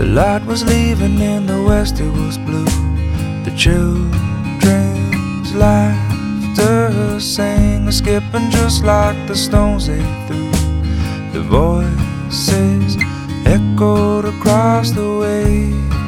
The light was leaving in the west, it was blue. The children's laughter sang, skipping just like the stones they threw. The voices echoed across the way.